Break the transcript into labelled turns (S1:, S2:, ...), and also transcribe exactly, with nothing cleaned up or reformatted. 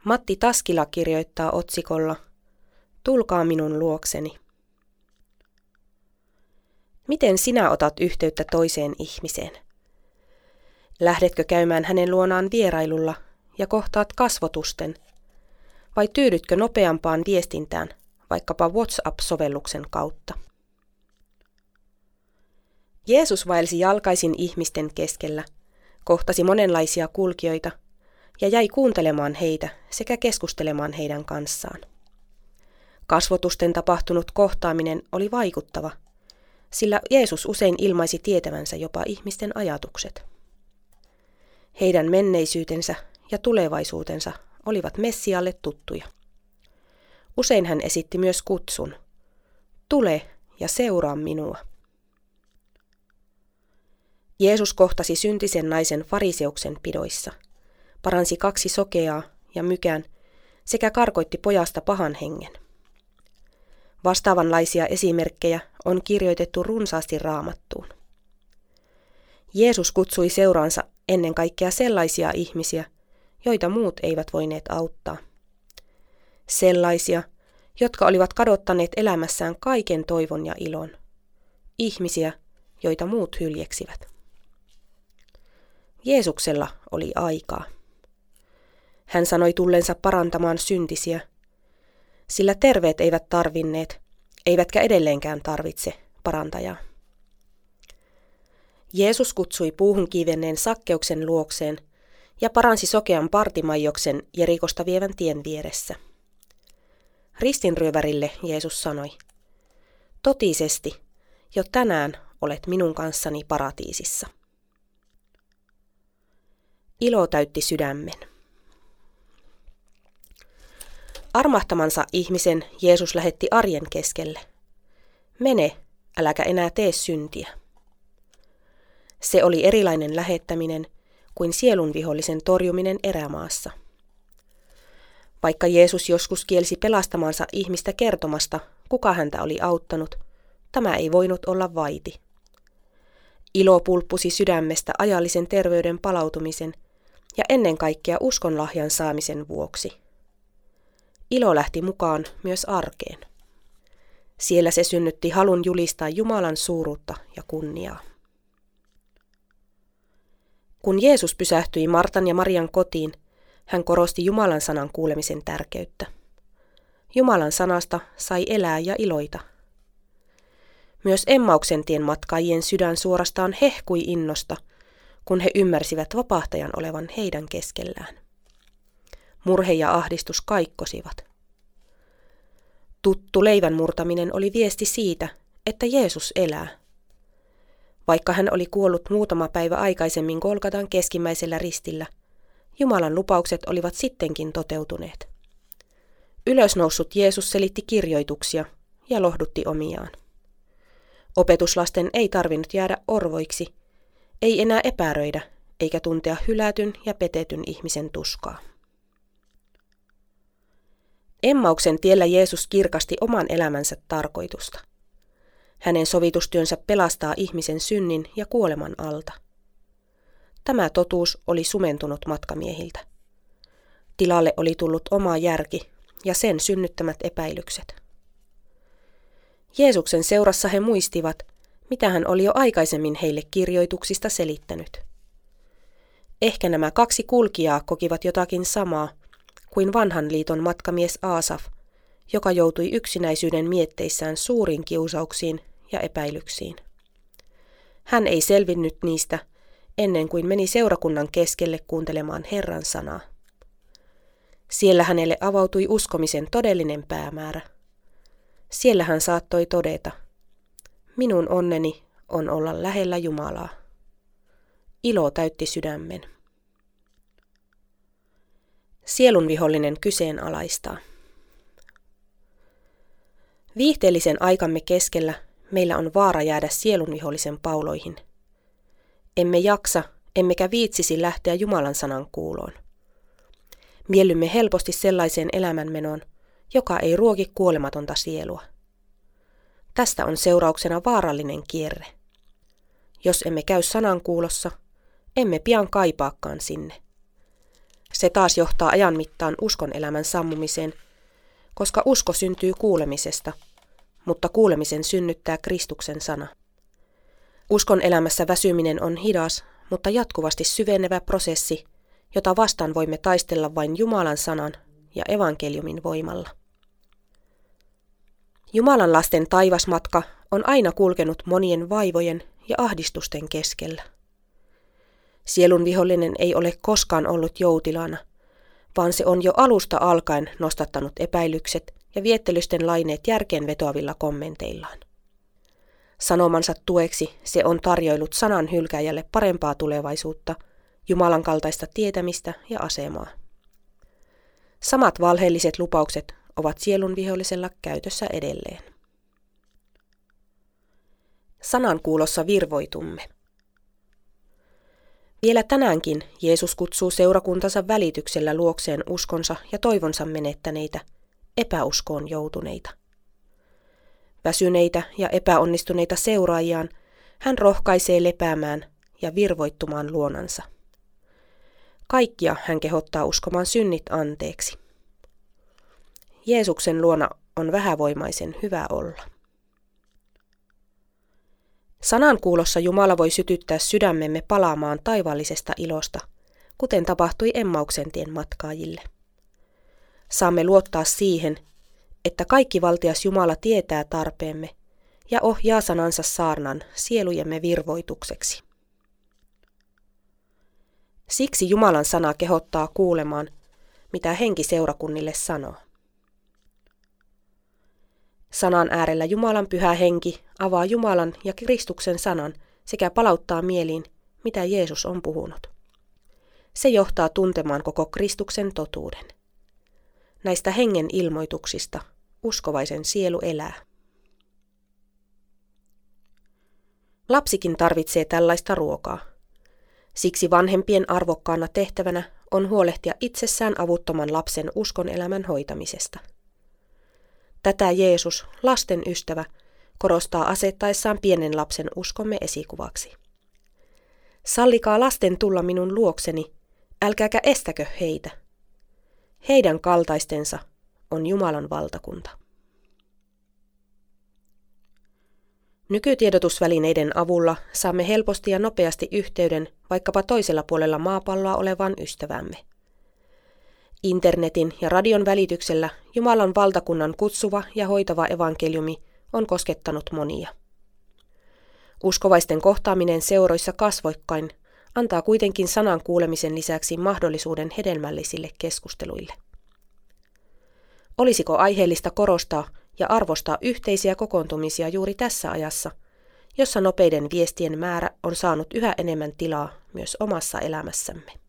S1: Matti Taskila kirjoittaa otsikolla "Tulkaa minun luokseni". Miten sinä otat yhteyttä toiseen ihmiseen? Lähdetkö käymään hänen luonaan vierailulla ja kohtaat kasvotusten? Vai tyydytkö nopeampaan viestintään, vaikkapa WhatsApp-sovelluksen kautta? Jeesus vaelsi jalkaisin ihmisten keskellä, kohtasi monenlaisia kulkijoita ja jäi kuuntelemaan heitä sekä keskustelemaan heidän kanssaan. Kasvotusten tapahtunut kohtaaminen oli vaikuttava, sillä Jeesus usein ilmaisi tietävänsä jopa ihmisten ajatukset. Heidän menneisyytensä ja tulevaisuutensa olivat Messialle tuttuja. Usein hän esitti myös kutsun: "Tule ja seuraa minua." Jeesus kohtasi syntisen naisen fariseuksen pidoissa, paransi kaksi sokeaa ja mykän sekä karkoitti pojasta pahan hengen. Vastaavanlaisia esimerkkejä on kirjoitettu runsaasti Raamattuun. Jeesus kutsui seuraansa ennen kaikkea sellaisia ihmisiä, joita muut eivät voineet auttaa. Sellaisia, jotka olivat kadottaneet elämässään kaiken toivon ja ilon. Ihmisiä, joita muut hyljeksivät. Jeesuksella oli aikaa. Hän sanoi tullensa parantamaan syntisiä, sillä terveet eivät tarvinneet, eivätkä edelleenkään tarvitse parantajaa. Jeesus kutsui puuhun kiivenneen Sakkeuksen luokseen ja paransi sokean Bartimaijoksen Jerikosta vievän tien vieressä. Ristinryövärille Jeesus sanoi: "Totisesti, jo tänään olet minun kanssani paratiisissa." Ilo täytti sydämen. Armahtamansa ihmisen Jeesus lähetti arjen keskelle. "Mene, äläkä enää tee syntiä." Se oli erilainen lähettäminen kuin sielunvihollisen torjuminen erämaassa. Vaikka Jeesus joskus kielsi pelastamaansa ihmistä kertomasta, kuka häntä oli auttanut, tämä ei voinut olla vaiti. Ilo pulppusi sydämestä ajallisen terveyden palautumisen ja ennen kaikkea uskonlahjan saamisen vuoksi. Ilo lähti mukaan myös arkeen. Siellä se synnytti halun julistaa Jumalan suuruutta ja kunniaa. Kun Jeesus pysähtyi Martan ja Marian kotiin, hän korosti Jumalan sanan kuulemisen tärkeyttä. Jumalan sanasta sai elää ja iloita. Myös Emmauksen tien matkaajien sydän suorastaan hehkui innosta, kun he ymmärsivät vapahtajan olevan heidän keskellään. Murhe ja ahdistus kaikkosivat. Tuttu leivän murtaminen oli viesti siitä, että Jeesus elää. Vaikka hän oli kuollut muutama päivä aikaisemmin Golgatan keskimmäisellä ristillä, Jumalan lupaukset olivat sittenkin toteutuneet. Ylösnoussut Jeesus selitti kirjoituksia ja lohdutti omiaan. Opetuslasten ei tarvinnut jäädä orvoiksi, ei enää epäröidä eikä tuntea hylätyn ja petetyn ihmisen tuskaa. Emmauksen tiellä Jeesus kirkasti oman elämänsä tarkoitusta. Hänen sovitustyönsä pelastaa ihmisen synnin ja kuoleman alta. Tämä totuus oli sumentunut matkamiehiltä. Tilalle oli tullut oma järki ja sen synnyttämät epäilykset. Jeesuksen seurassa he muistivat, mitä hän oli jo aikaisemmin heille kirjoituksista selittänyt. Ehkä nämä kaksi kulkijaa kokivat jotakin samaa kuin vanhan liiton matkamies Aasaf, joka joutui yksinäisyyden mietteissään suuriin kiusauksiin ja epäilyksiin. Hän ei selvinnyt niistä ennen kuin meni seurakunnan keskelle kuuntelemaan Herran sanaa. Siellä hänelle avautui uskomisen todellinen päämäärä. Siellä hän saattoi todeta: "Minun onneni on olla lähellä Jumalaa." Ilo täytti sydämen. Sielunvihollinen kyseenalaistaa. Viihteellisen aikamme keskellä meillä on vaara jäädä sielunvihollisen pauloihin. Emme jaksa, emmekä viitsisi lähteä Jumalan sanan kuuloon. Miellymme helposti sellaiseen elämänmenoon, joka ei ruoki kuolematonta sielua. Tästä on seurauksena vaarallinen kierre. Jos emme käy sanan kuulossa, emme pian kaipaakaan sinne. Se taas johtaa ajan mittaan uskon elämän sammumiseen, koska usko syntyy kuulemisesta, mutta kuulemisen synnyttää Kristuksen sana. Uskon elämässä väsyminen on hidas, mutta jatkuvasti syvenevä prosessi, jota vastaan voimme taistella vain Jumalan sanan ja evankeliumin voimalla. Jumalan lasten taivasmatka on aina kulkenut monien vaivojen ja ahdistusten keskellä. Sielun vihollinen ei ole koskaan ollut joutilaana, vaan se on jo alusta alkaen nostattanut epäilykset ja viettelysten laineet järkeen vetoavilla kommenteillaan. Sanomansa tueksi se on tarjoillut sanan hylkääjälle parempaa tulevaisuutta, Jumalan kaltaista tietämistä ja asemaa. Samat valheelliset lupaukset ovat sielun vihollisella käytössä edelleen. Sanan kuulossa virvoitumme. Vielä tänäänkin Jeesus kutsuu seurakuntansa välityksellä luokseen uskonsa ja toivonsa menettäneitä, epäuskoon joutuneita. Väsyneitä ja epäonnistuneita seuraajiaan hän rohkaisee lepäämään ja virvoittumaan luonansa. Kaikkia hän kehottaa uskomaan synnit anteeksi. Jeesuksen luona on vähävoimaisen hyvä olla. Sanan kuulossa Jumala voi sytyttää sydämemme palaamaan taivaallisesta ilosta, kuten tapahtui Emmauksen tien matkaajille. Saamme luottaa siihen, että kaikki valtias Jumala tietää tarpeemme ja ohjaa sanansa saarnan sielujemme virvoitukseksi. Siksi Jumalan sana kehottaa kuulemaan, mitä henki seurakunnille sanoo. Sanan äärellä Jumalan pyhä henki avaa Jumalan ja Kristuksen sanan sekä palauttaa mieliin, mitä Jeesus on puhunut. Se johtaa tuntemaan koko Kristuksen totuuden. Näistä hengen ilmoituksista uskovaisen sielu elää. Lapsikin tarvitsee tällaista ruokaa. Siksi vanhempien arvokkaana tehtävänä on huolehtia itsessään avuttoman lapsen uskon elämän hoitamisesta. Tätä Jeesus, lasten ystävä, korostaa asettaessaan pienen lapsen uskomme esikuvaksi. Sallikaa lasten tulla minun luokseni, älkääkä estäkö heitä. Heidän kaltaistensa on Jumalan valtakunta. Nykytiedotusvälineiden avulla saamme helposti ja nopeasti yhteyden vaikkapa toisella puolella maapalloa olevaan ystävämme. Internetin ja radion välityksellä Jumalan valtakunnan kutsuva ja hoitava evankeliumi on koskettanut monia. Uskovaisten kohtaaminen seuroissa kasvoikkain antaa kuitenkin sanan kuulemisen lisäksi mahdollisuuden hedelmällisille keskusteluille. Olisiko aiheellista korostaa ja arvostaa yhteisiä kokoontumisia juuri tässä ajassa, jossa nopeiden viestien määrä on saanut yhä enemmän tilaa myös omassa elämässämme?